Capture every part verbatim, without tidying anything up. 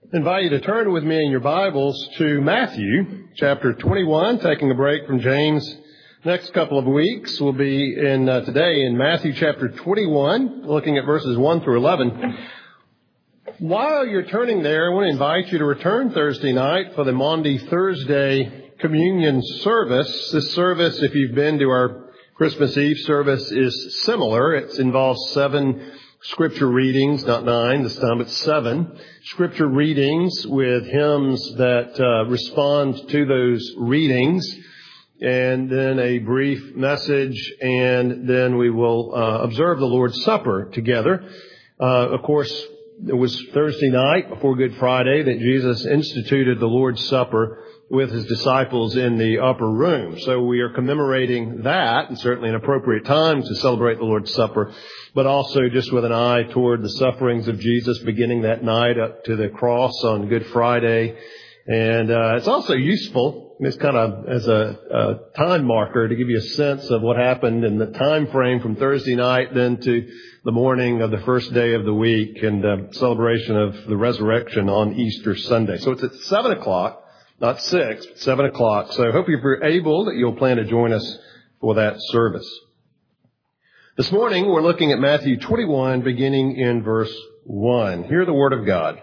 invite you to turn with me in your Bibles to Matthew chapter twenty-one, taking a break from James. Next couple of weeks we'll be in uh, today in Matthew chapter twenty-one, looking at verses one through eleven. While you're turning there, I want to invite you to return Thursday night for the Maundy Thursday communion service. This service, if you've been to our Christmas Eve service, is similar. It involves seven Scripture readings, not nine, this time it's seven. Scripture readings with hymns that uh, respond to those readings, and then a brief message, and then we will uh, observe the Lord's Supper together. Uh, of course, it was Thursday night before Good Friday that Jesus instituted the Lord's Supper with his disciples in the upper room. So we are commemorating that, and certainly an appropriate time to celebrate the Lord's Supper, but also just with an eye toward the sufferings of Jesus beginning that night up to the cross on Good Friday. And uh, it's also useful, it's kind of as a, a time marker to give you a sense of what happened in the time frame from Thursday night then to the morning of the first day of the week and uh, celebration of the resurrection on Easter Sunday. So it's at seven o'clock. Not six, but seven o'clock. So I hope if you're able that you'll plan to join us for that service. This morning we're looking at Matthew twenty-one, beginning in verse one. Hear the word of God.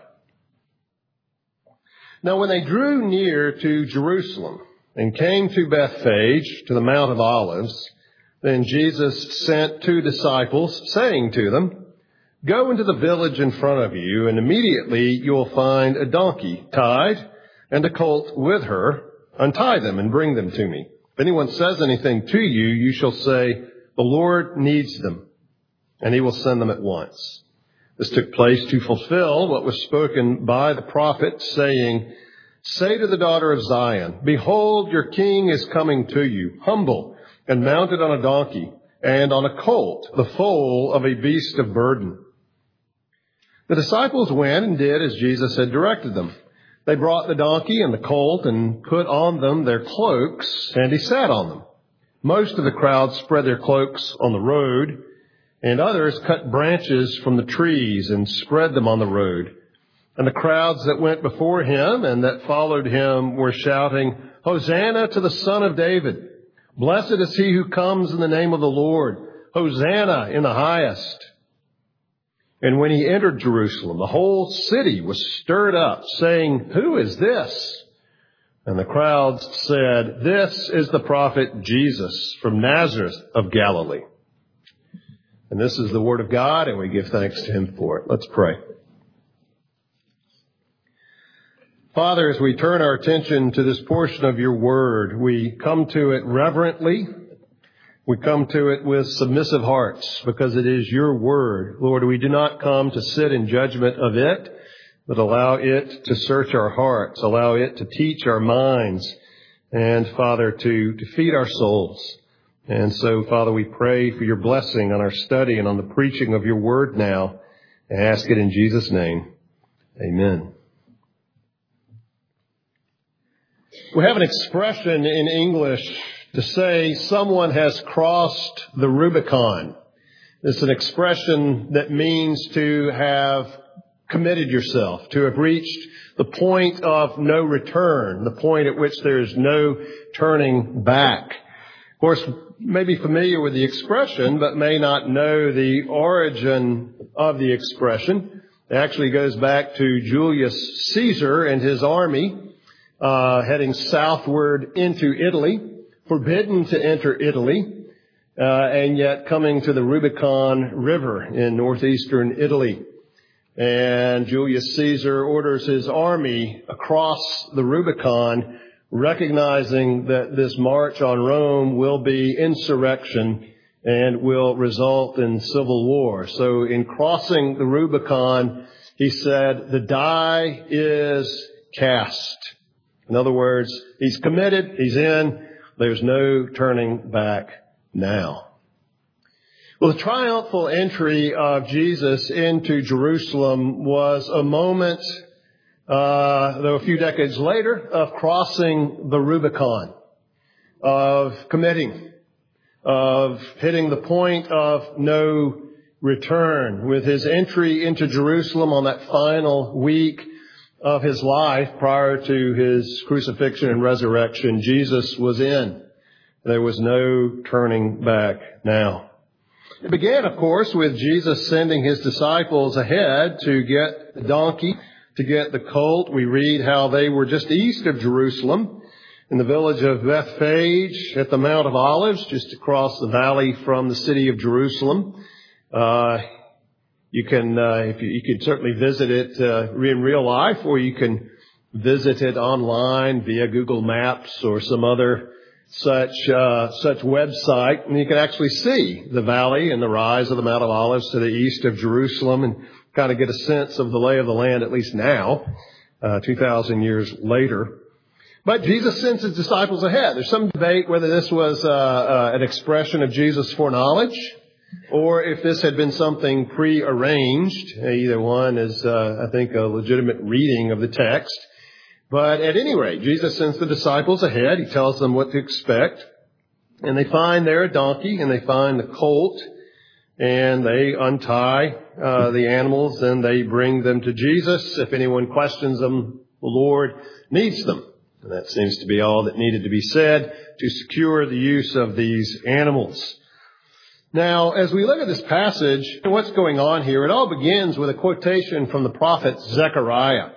Now when they drew near to Jerusalem and came to Bethphage, to the Mount of Olives, then Jesus sent two disciples, saying to them, "Go into the village in front of you, and immediately you will find a donkey tied and a colt with her. Untie them and bring them to me. If anyone says anything to you, you shall say, 'The Lord needs them,' and he will send them at once." This took place to fulfill what was spoken by the prophet, saying, "Say to the daughter of Zion, behold, your king is coming to you, humble and mounted on a donkey, and on a colt, the foal of a beast of burden." The disciples went and did as Jesus had directed them. They brought the donkey and the colt and put on them their cloaks, and he sat on them. Most of the crowd spread their cloaks on the road, and others cut branches from the trees and spread them on the road. And the crowds that went before him and that followed him were shouting, "Hosanna to the Son of David! Blessed is he who comes in the name of the Lord! Hosanna in the highest!" And when he entered Jerusalem, the whole city was stirred up, saying, "Who is this?" And the crowds said, "This is the prophet Jesus from Nazareth of Galilee." And this is the word of God, and we give thanks to him for it. Let's pray. Father, as we turn our attention to this portion of your word, we come to it reverently. We come to it with submissive hearts because it is your word. Lord, we do not come to sit in judgment of it, but allow it to search our hearts, allow it to teach our minds, and, Father, to, to feed our souls. And so, Father, we pray for your blessing on our study and on the preaching of your word now, and ask it in Jesus' name. Amen. We have an expression in English to say someone has crossed the Rubicon. It's an expression that means to have committed yourself, to have reached the point of no return, the point at which there's no turning back. Of course, you may be familiar with the expression, but may not know the origin of the expression. It actually goes back to Julius Caesar and his army uh, heading southward into Italy, forbidden to enter Italy, uh, and yet coming to the Rubicon River in northeastern Italy. And Julius Caesar orders his army across the Rubicon, recognizing that this march on Rome will be insurrection and will result in civil war. So in crossing the Rubicon, he said, the die is cast. In other words, he's committed, he's in. There's no turning back now. Well, the triumphal entry of Jesus into Jerusalem was a moment, uh, though a few decades later, of crossing the Rubicon, of committing, of hitting the point of no return. With his entry into Jerusalem on that final week of his life prior to his crucifixion and resurrection, Jesus was in. There was no turning back now. It began, of course, with Jesus sending his disciples ahead to get the donkey, to get the colt. We read how they were just east of Jerusalem in the village of Bethphage at the Mount of Olives, just across the valley from the city of Jerusalem. Uh, you can, uh, if you, you can certainly visit it uh, in real life, or you can visit it online via Google Maps or some other such uh, such website, and you can actually see the valley and the rise of the Mount of Olives to the east of Jerusalem, and kind of get a sense of the lay of the land, at least now, uh, two thousand years later. But Jesus sends his disciples ahead. There's some debate whether this was uh, uh, an expression of Jesus' foreknowledge, or if this had been something pre-arranged. Either one is, uh, I think, a legitimate reading of the text. But at any rate, Jesus sends the disciples ahead. He tells them what to expect. And they find there a donkey, and they find the colt, and they untie uh, the animals, and they bring them to Jesus. If anyone questions them, the Lord needs them. And that seems to be all that needed to be said to secure the use of these animals. Now, as we look at this passage, what's going on here, it all begins with a quotation from the prophet Zechariah.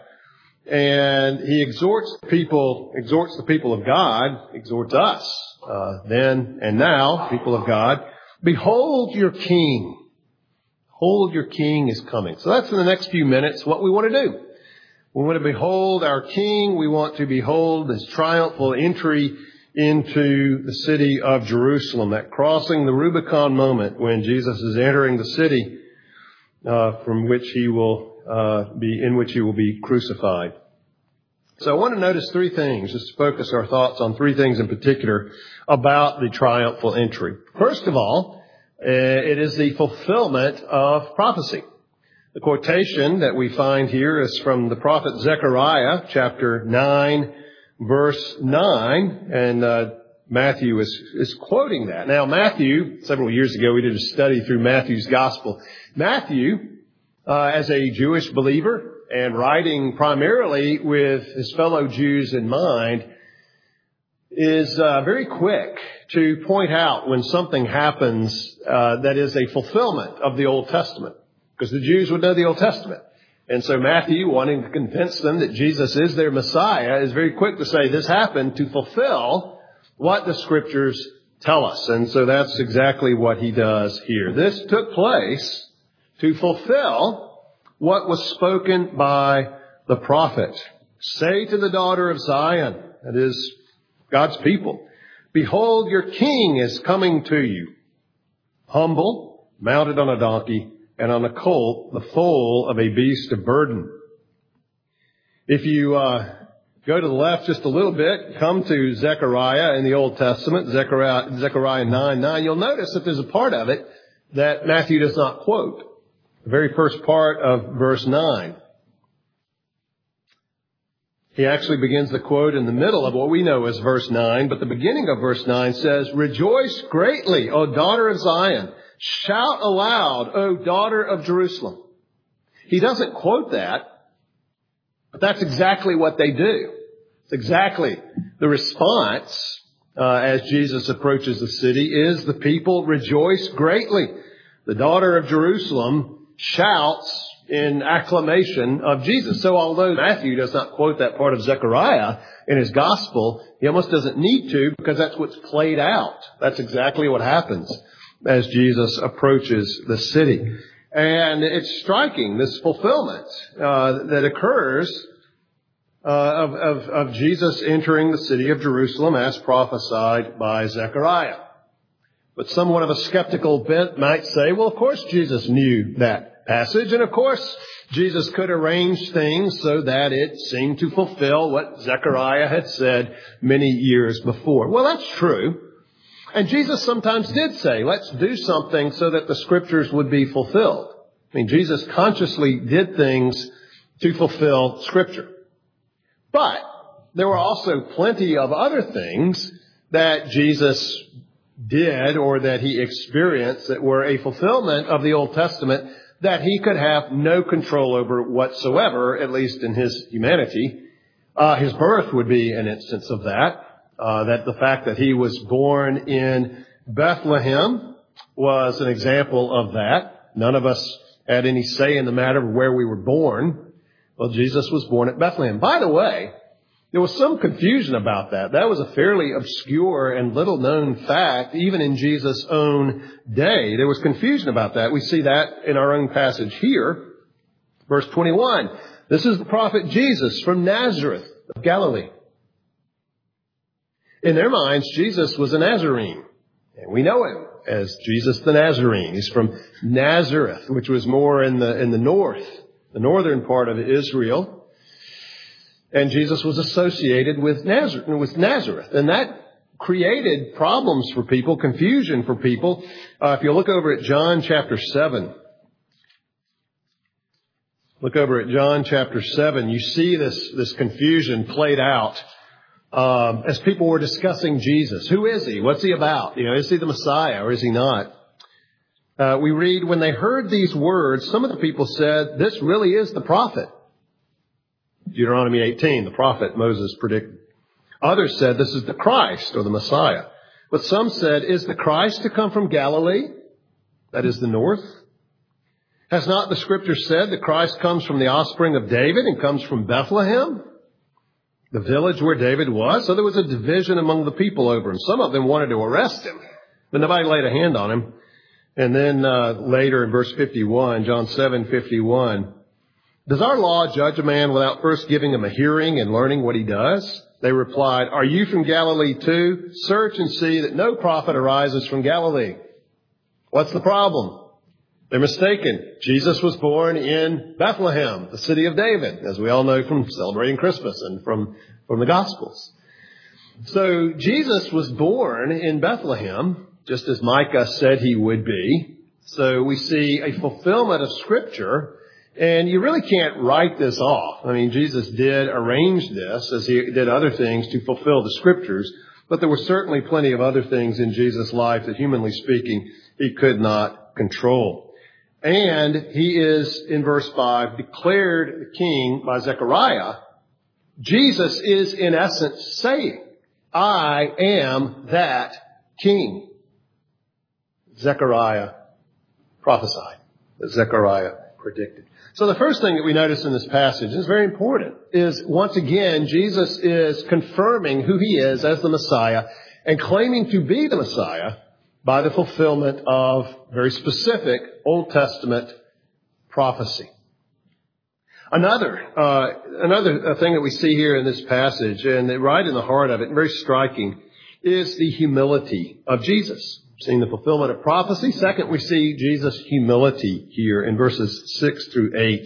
And he exhorts people, exhorts the people of God, exhorts us, uh, then and now, people of God, behold your king. Behold your king is coming. So that's in the next few minutes what we want to do. We want to behold our king. We want to behold his triumphal entry into the city of Jerusalem, that crossing the Rubicon moment when Jesus is entering the city, uh, from which he will Uh, be in which he will be crucified. So I want to notice three things, just to focus our thoughts on three things in particular about the triumphal entry. First of all, uh, it is the fulfillment of prophecy. The quotation that we find here is from the prophet Zechariah, chapter nine, verse nine, and uh, Matthew is, is quoting that. Now, Matthew, several years ago, we did a study through Matthew's gospel. Matthew, Uh, as a Jewish believer and writing primarily with his fellow Jews in mind, is uh, very quick to point out when something happens uh, that is a fulfillment of the Old Testament, because the Jews would know the Old Testament. And so Matthew, wanting to convince them that Jesus is their Messiah, is very quick to say this happened to fulfill what the Scriptures tell us. And so that's exactly what he does here. This took place to fulfill what was spoken by the prophet. Say to the daughter of Zion, that is, God's people, behold, your king is coming to you, humble, mounted on a donkey, and on a colt, the foal of a beast of burden. If you uh, go to the left just a little bit, come to Zechariah in the Old Testament, Zechariah, Zechariah nine nine, you'll notice that there's a part of it that Matthew does not quote. The very first part of verse nine. He actually begins the quote in the middle of what we know as verse nine, but the beginning of verse nine says, rejoice greatly, O daughter of Zion. Shout aloud, O daughter of Jerusalem. He doesn't quote that, but that's exactly what they do. It's exactly the response uh, as Jesus approaches the city is the people rejoice greatly. The daughter of Jerusalem shouts in acclamation of Jesus. So although Matthew does not quote that part of Zechariah in his gospel, he almost doesn't need to, because that's what's played out. That's exactly what happens as Jesus approaches the city. And it's striking, this fulfillment uh, that occurs uh, of, of, of Jesus entering the city of Jerusalem as prophesied by Zechariah. But somewhat of a skeptical bent might say, well, of course Jesus knew that passage. And of course, Jesus could arrange things so that it seemed to fulfill what Zechariah had said many years before. Well, that's true. And Jesus sometimes did say, let's do something so that the Scriptures would be fulfilled. I mean, Jesus consciously did things to fulfill Scripture. But there were also plenty of other things that Jesus did or that he experienced that were a fulfillment of the Old Testament that he could have no control over whatsoever, at least in his humanity. Uh, his birth would be an instance of that. Uh, that the fact that he was born in Bethlehem was an example of that. None of us had any say in the matter of where we were born. Well, Jesus was born at Bethlehem. By the way, there was some confusion about that. That was a fairly obscure and little known fact, even in Jesus' own day. There was confusion about that. We see that in our own passage here. Verse twenty-one. This is the prophet Jesus from Nazareth of Galilee. In their minds, Jesus was a Nazarene. And we know him as Jesus the Nazarene. He's from Nazareth, which was more in the, in the north, the northern part of Israel. And Jesus was associated with Nazareth, with Nazareth. And that created problems for people, confusion for people. Uh, if you look over at John chapter seven, look over at John chapter seven, you see this, this confusion played out. Um, as people were discussing Jesus. Who is he? What's he about? You know, is he the Messiah or is he not? Uh, we read, when they heard these words, some of the people said, this really is the prophet. Deuteronomy eighteen, the prophet Moses predicted. Others said, this is the Christ or the Messiah. But some said, is the Christ to come from Galilee? That is the north. Has not the scripture said the Christ comes from the offspring of David and comes from Bethlehem, the village where David was? So there was a division among the people over him. Some of them wanted to arrest him, but nobody laid a hand on him. And then uh, later in verse fifty-one, John seven fifty-one, does our law judge a man without first giving him a hearing and learning what he does? They replied, are you from Galilee too? Search and see that no prophet arises from Galilee. What's the problem? They're mistaken. Jesus was born in Bethlehem, the city of David, as we all know from celebrating Christmas and from, from the Gospels. So Jesus was born in Bethlehem, just as Micah said he would be. So we see a fulfillment of Scripture, and you really can't write this off. I mean, Jesus did arrange this, as he did other things, to fulfill the Scriptures, but there were certainly plenty of other things in Jesus' life that, humanly speaking, he could not control. And he is, in verse five, declared the king by Zechariah. Jesus is, in essence, saying, I am that king. Zechariah prophesied, that Zechariah predicted. So the first thing that we notice in this passage is very important, is once again, Jesus is confirming who he is as the Messiah and claiming to be the Messiah by the fulfillment of very specific Old Testament prophecy. Another, uh, another thing that we see here in this passage, and right in the heart of it, very striking, is the humility of Jesus. Seeing the fulfillment of prophecy. Second, we see Jesus' humility here in verses six through eight.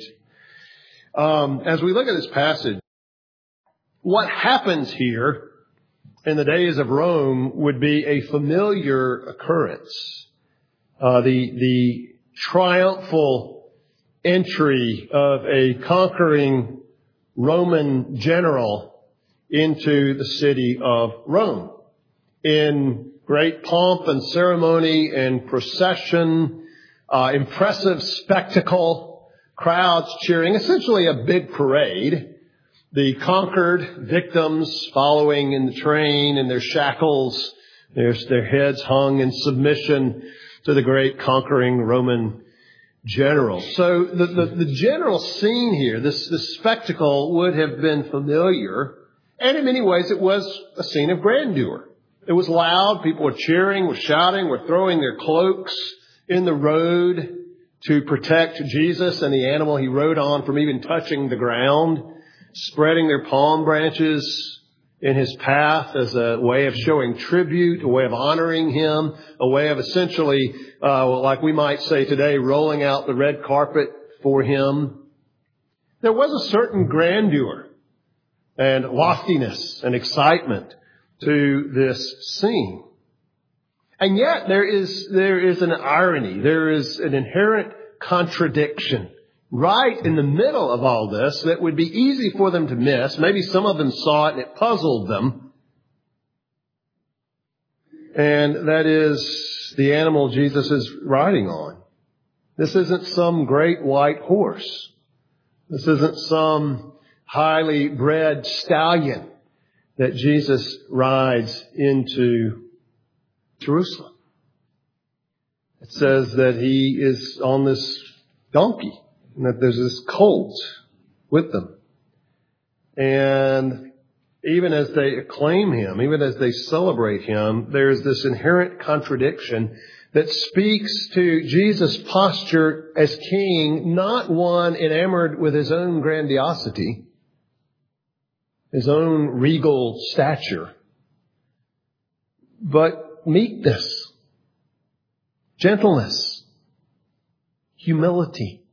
Um, as we look at this passage, what happens here in the days of Rome would be a familiar occurrence. Uh, the, the triumphal entry of a conquering Roman general into the city of Rome in great pomp and ceremony and procession, uh, impressive spectacle, crowds cheering, essentially a big parade. The conquered victims following in the train in their shackles, their, their heads hung in submission to the great conquering Roman general. So the, the, the general scene here, this, this spectacle would have been familiar, and in many ways it was a scene of grandeur. It was loud. People were cheering, were shouting, were throwing their cloaks in the road to protect Jesus and the animal he rode on from even touching the ground, spreading their palm branches in his path as a way of showing tribute, a way of honoring him, a way of essentially, uh, like we might say today, rolling out the red carpet for him. There was a certain grandeur and loftiness and excitement to this scene. And yet there is, there is an irony. There is an inherent contradiction right in the middle of all this that would be easy for them to miss. Maybe some of them saw it and it puzzled them. And that is the animal Jesus is riding on. This isn't some great white horse. This isn't some highly bred stallion that Jesus rides into Jerusalem. It says that he is on this donkey and that there's this colt with them. And even as they acclaim him, even as they celebrate him, there's this inherent contradiction that speaks to Jesus' posture as king, not one enamored with his own grandiosity, his own regal stature, but meekness, gentleness, humility,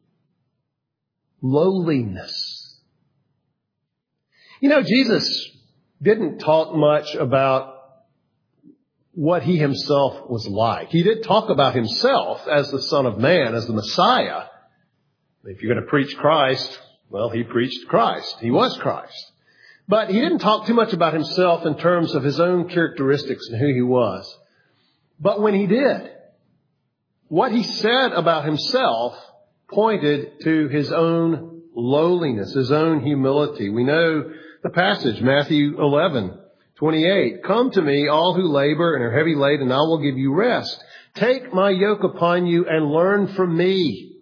lowliness. You know, Jesus didn't talk much about what he himself was like. He did talk about himself as the Son of Man, as the Messiah. If you're going to preach Christ, well, he preached Christ. He was Christ. But he didn't talk too much about himself in terms of his own characteristics and who he was. But when he did, what he said about himself pointed to his own lowliness, his own humility. We know the passage, Matthew eleven twenty-eight. Come to me, all who labor and are heavy laden, and I will give you rest. Take my yoke upon you and learn from me.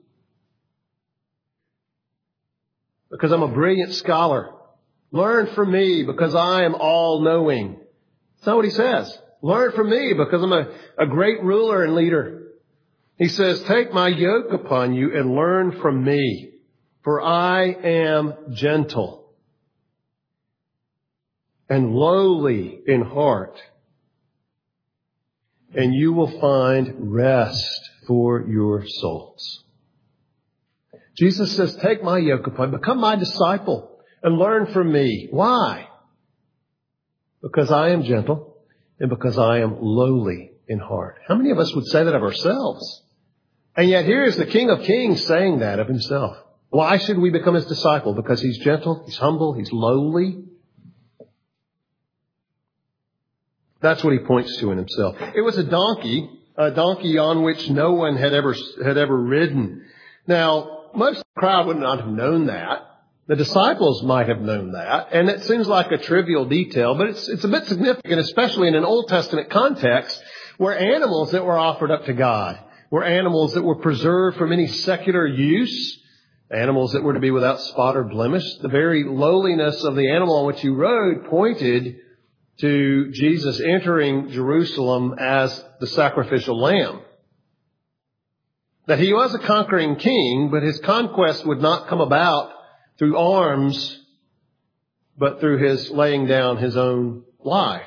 Because I'm a brilliant scholar. Learn from me because I am all-knowing. That's not what he says. Learn from me because I'm a, a great ruler and leader. He says, take my yoke upon you and learn from me, for I am gentle and lowly in heart, and you will find rest for your souls. Jesus says, take my yoke upon you, become my disciple, and learn from me. Why? Because I am gentle and because I am lowly in heart. How many of us would say that of ourselves? And yet here is the King of Kings saying that of himself. Why should we become his disciple? Because he's gentle, he's humble, he's lowly. That's what he points to in himself. It was a donkey, a donkey on which no one had ever had ever ridden. Now, most of the crowd would not have known that. The disciples might have known that. And it seems like a trivial detail, but it's it's a bit significant, especially in an Old Testament context where animals that were offered up to God were animals that were preserved from any secular use, animals that were to be without spot or blemish. The very lowliness of the animal on which he rode pointed to Jesus entering Jerusalem as the sacrificial lamb. That he was a conquering king, but his conquest would not come about through arms, but through his laying down his own life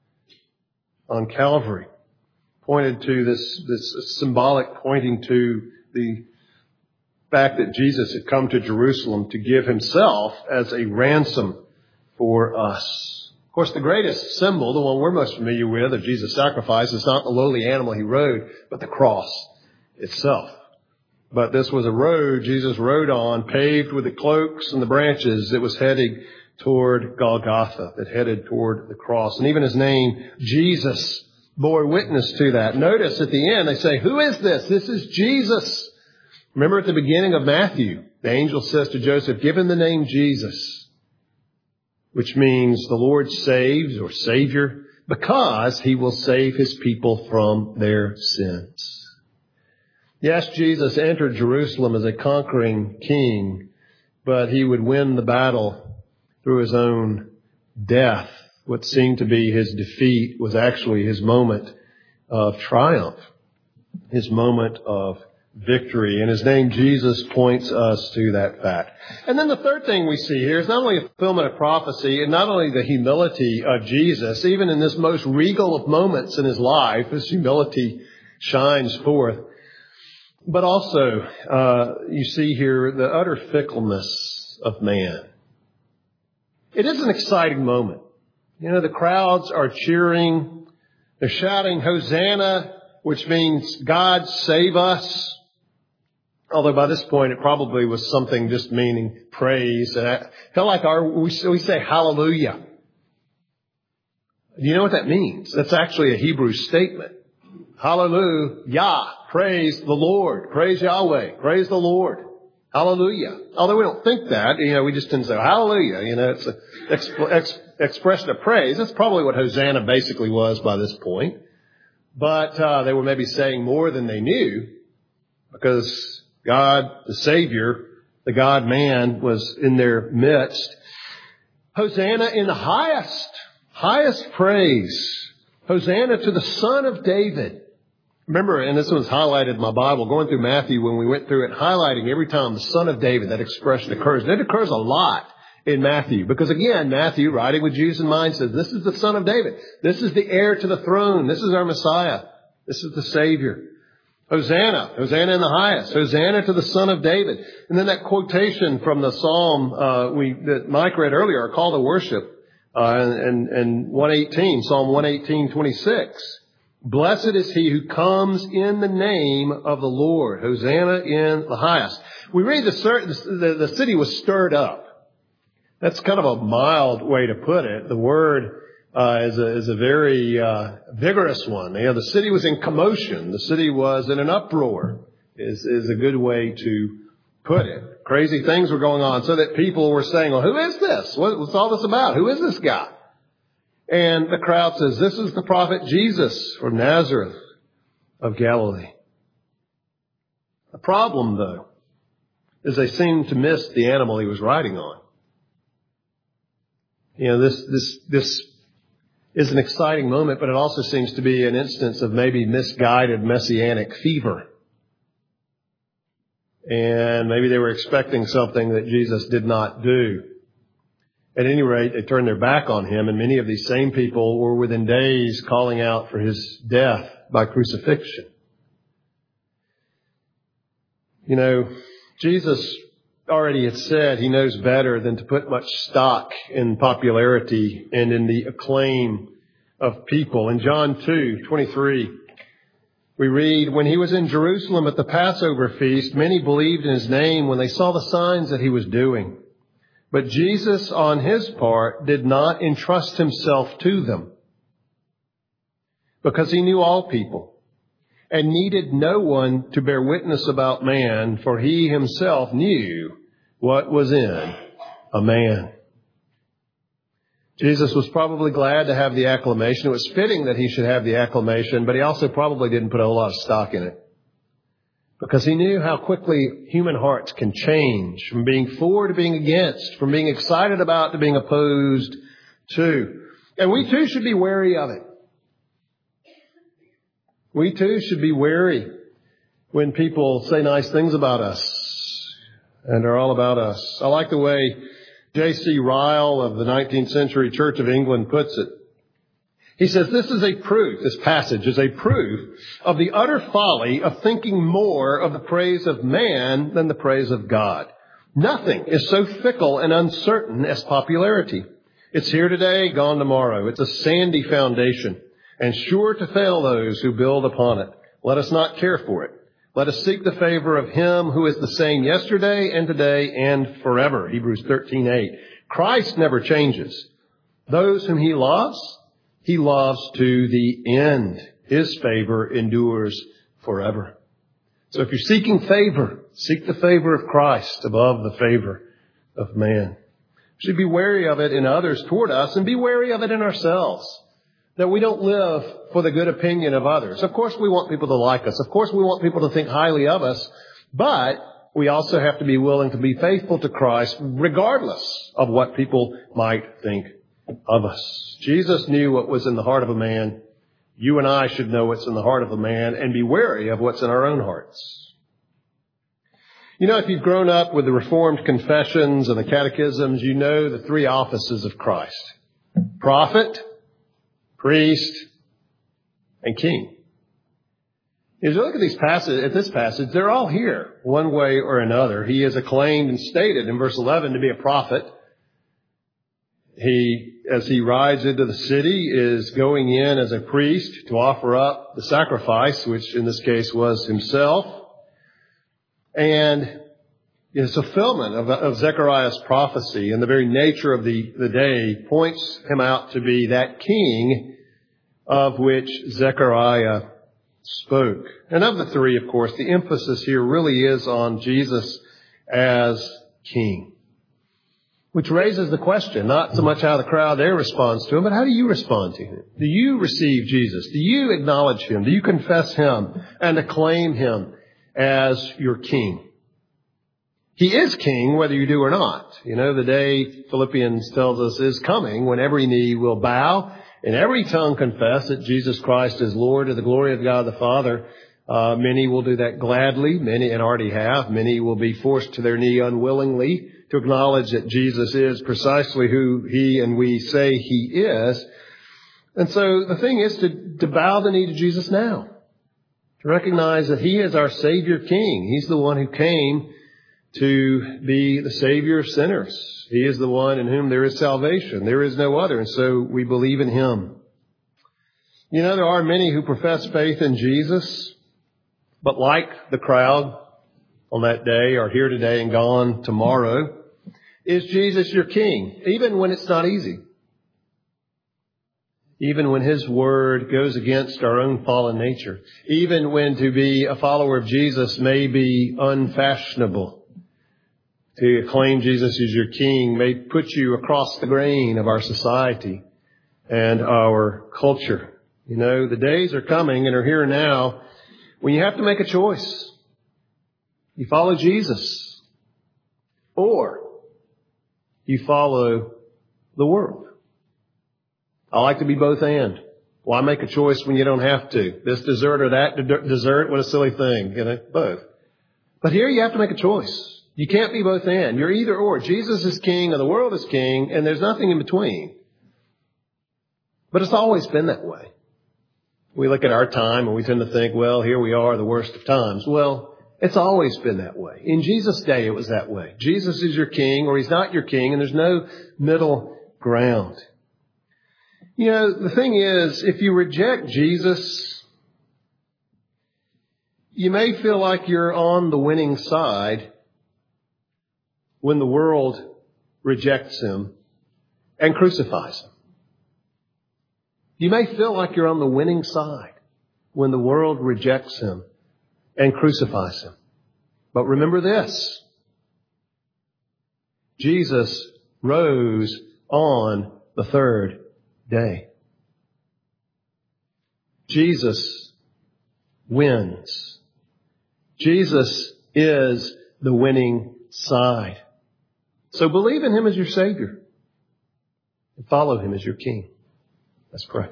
on Calvary. Pointed to this, this symbolic pointing to the fact that Jesus had come to Jerusalem to give himself as a ransom for us. Of course, the greatest symbol, the one we're most familiar with of Jesus' sacrifice, is not the lowly animal he rode, but the cross itself. But this was a road Jesus rode on, paved with the cloaks and the branches that was heading toward Golgotha, that headed toward the cross. And even his name, Jesus, bore witness to that. Notice at the end, they say, who is this? This is Jesus. Remember at the beginning of Matthew, the angel says to Joseph, give him the name Jesus, which means the Lord saves or Savior, because he will save his people from their sins. Yes, Jesus entered Jerusalem as a conquering king, but he would win the battle through his own death. What seemed to be his defeat was actually his moment of triumph, his moment of victory. And his name Jesus points us to that fact. And then the third thing we see here is not only a fulfillment of prophecy and not only the humility of Jesus, even in this most regal of moments in his life, his humility shines forth. But also, uh, you see here the utter fickleness of man. It is an exciting moment. You know, the crowds are cheering. They're shouting, Hosanna, which means God save us. Although by this point it probably was something just meaning praise. And I feel like our, we, we say hallelujah. Do you know what that means? That's actually a Hebrew statement. Hallelujah. praise the Lord, praise Yahweh, praise the Lord, hallelujah. Although we don't think that, you know, we just tend to say hallelujah. You know, it's an exp- ex- expression of praise. That's probably what Hosanna basically was by this point. But uh, they were maybe saying more than they knew, because God, the Savior, the God-man, was in their midst. Hosanna in the highest, highest praise. Hosanna to the Son of David. Remember, and this was highlighted in my Bible, going through Matthew when we went through it, highlighting every time the Son of David, that expression occurs. And it occurs a lot in Matthew. Because again, Matthew, writing with Jesus in mind, says, this is the Son of David. This is the heir to the throne. This is our Messiah. This is the Savior. Hosanna. Hosanna in the highest. Hosanna to the Son of David. And then that quotation from the Psalm uh, we that Mike read earlier, a call to worship, uh, and, and one eighteen, Psalm one eighteen, twenty-six. Blessed is he who comes in the name of the Lord. Hosanna in the highest. We read the, the, the city was stirred up. That's kind of a mild way to put it. The word uh, is, a, is a very uh, vigorous one. You know, the city was in commotion. The city was in an uproar, is, is a good way to put it. Crazy things were going on, so that people were saying, well, who is this? What, what's all this about? Who is this guy? And the crowd says, this is the prophet Jesus from Nazareth of Galilee. The problem, though, is they seemed to miss the animal he was riding on. You know, this, this, this is an exciting moment, but it also seems to be an instance of maybe misguided messianic fever. And maybe they were expecting something that Jesus did not do. At any rate, they turned their back on him, and many of these same people were within days calling out for his death by crucifixion. You know, Jesus already had said he knows better than to put much stock in popularity and in the acclaim of people. In John two twenty-three, we read, when he was in Jerusalem at the Passover feast, many believed in his name when they saw the signs that he was doing. But Jesus, on his part, did not entrust himself to them, because he knew all people and needed no one to bear witness about man, for he himself knew what was in a man. Jesus was probably glad to have the acclamation. It was fitting that he should have the acclamation, but he also probably didn't put a whole lot of stock in it, because he knew how quickly human hearts can change from being for to being against, from being excited about to being opposed to. And we too should be wary of it. We too should be wary when people say nice things about us and are all about us. I like the way J C Ryle of the nineteenth century Church of England puts it. He says this is a proof, this passage is a proof of the utter folly of thinking more of the praise of man than the praise of God. Nothing is so fickle and uncertain as popularity. It's here today, gone tomorrow. It's a sandy foundation and sure to fail those who build upon it. Let us not care for it. Let us seek the favor of him who is the same yesterday and today and forever. Hebrews thirteen eight. Christ never changes. Those whom he loves, he loves to the end. His favor endures forever. So if you're seeking favor, seek the favor of Christ above the favor of man. We should be wary of it in others toward us, and be wary of it in ourselves. That we don't live for the good opinion of others. Of course we want people to like us. Of course we want people to think highly of us. But we also have to be willing to be faithful to Christ regardless of what people might think of us. Jesus knew what was in the heart of a man. You and I should know what's in the heart of a man and be wary of what's in our own hearts. You know, if you've grown up with the Reformed confessions and the catechisms, you know the three offices of Christ: prophet, priest, and king. As you look at these passages, at this passage, they're all here one way or another. He is acclaimed and stated in verse eleven to be a prophet. He, as he rides into the city, is going in as a priest to offer up the sacrifice, which in this case was himself. And his fulfillment of, of Zechariah's prophecy and the very nature of the, the day points him out to be that king of which Zechariah spoke. And of the three, of course, the emphasis here really is on Jesus as King. Which raises the question, not so much how the crowd there responds to him, but how do you respond to him? Do you receive Jesus? Do you acknowledge him? Do you confess him and acclaim him as your King? He is King whether you do or not. You know, the day, Philippians tells us, is coming when every knee will bow and every tongue confess that Jesus Christ is Lord to the glory of God the Father. Uh, many will do that gladly. Many, and already have. Many will be forced to their knee unwillingly to acknowledge that Jesus is precisely who he and we say he is. And so the thing is to, to bow the knee to Jesus now. To recognize that he is our Savior King. He's the one who came to be the Savior of sinners. He is the one in whom there is salvation. There is no other. And so we believe in him. You know, there are many who profess faith in Jesus, but like the crowd on that day, are here today and gone tomorrow, is Jesus your King, even when it's not easy? Even when his word goes against our own fallen nature. Even when to be a follower of Jesus may be unfashionable. To acclaim Jesus as your King may put you across the grain of our society and our culture. You know, the days are coming and are here now when you have to make a choice. You follow Jesus or you follow the world. I like to be both and. Why make a choice when you don't have to? This dessert or that dessert? What a silly thing, you know, both. But here you have to make a choice. You can't be both and. You're either or. Jesus is King or the world is King, and there's nothing in between. But it's always been that way. We look at our time and we tend to think, well, here we are, the worst of times. Well, it's always been that way. In Jesus' day, it was that way. Jesus is your King or he's not your King, and there's no middle ground. You know, the thing is, if you reject Jesus, you may feel like you're on the winning side when the world rejects him and crucifies him. You may feel like you're on the winning side when the world rejects him and crucifies him. But remember this. Jesus rose on the third day. Jesus wins. Jesus is the winning side. So believe in him as your Savior and follow him as your King. Let's pray.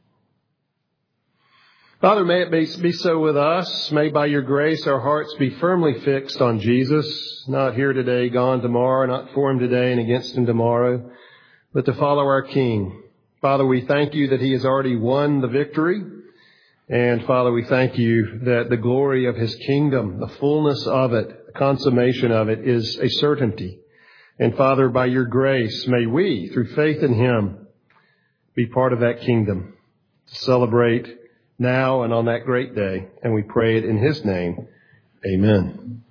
Father, may it be, be so with us. May by your grace our hearts be firmly fixed on Jesus, not here today, gone tomorrow, not for him today and against him tomorrow, but to follow our King. Father, we thank you that he has already won the victory. And Father, we thank you that the glory of his kingdom, the fullness of it, the consummation of it is a certainty. And Father, by your grace, may we, through faith in him, be part of that kingdom to celebrate now and on that great day. And we pray it in his name. Amen.